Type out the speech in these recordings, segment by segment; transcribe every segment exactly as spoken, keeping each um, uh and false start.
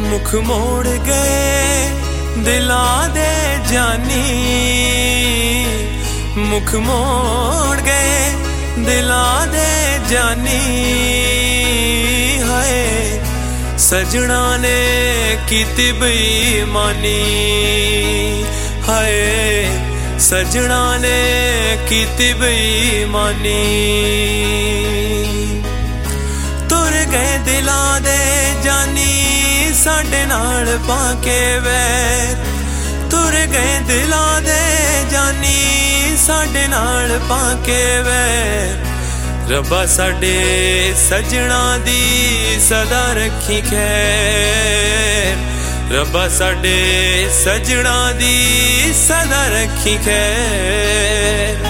मुख मोड़ गए दिलां दे जानी, मुख मोड़ गए दिलां दे जानी। हाय सजना ने कीती बेईमानी, हाय सजना ने कीती बेईमानी। तुर गए दिलां दे जानी साडे नाल पाके वैर, तुर गए दिलां दे जानी साडे नाल पाके वैर। रब्बा साडे सजना दी सदा रखी खैर, रब्बा साडे सजना दी सदा रखी खैर।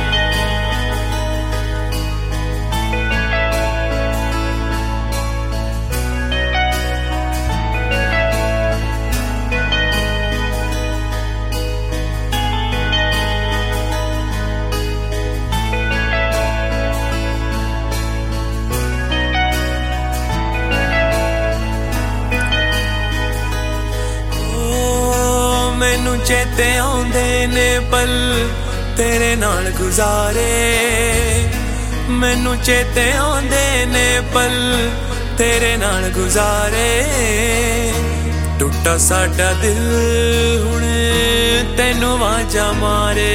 मैनू चेते आउंदे ने पल तेरे नाल गुजारे, मैनू चेते आउंदे ने पल तेरे नाल गुजारे। टुटा साडा दिल हुण तैनू आवाज़ां मारे,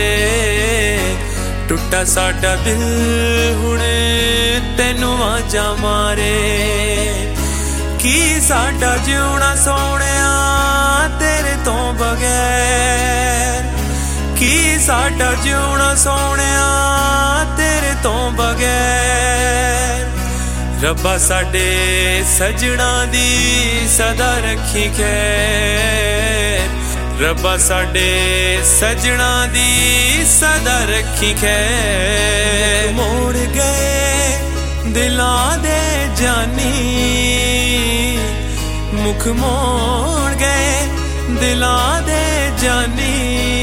टुटा साडा दिल हुण तैनू आवाज़ां मारे। की साडा जिउणा सोहणिया तेरे तो बगैर, की साडा जिउणा सोहणिया तेरे तो बगैर। रब्बा साडे सजना दी सदा रखी खैर, रब्बा साडे सजना दी सदा रखी खैर। मोड़ गए दिलां दे जानी, मुख मोड़ गए दिलां दे जानी।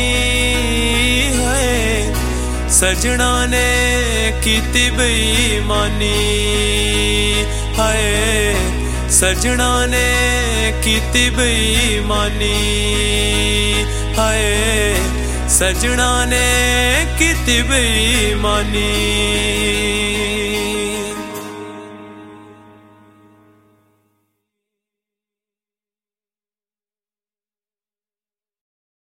है सजना ने कीती बेईमानी, हाय सजना ने कीती बेईमानी। हाय सजना ने कीती बेईमानी।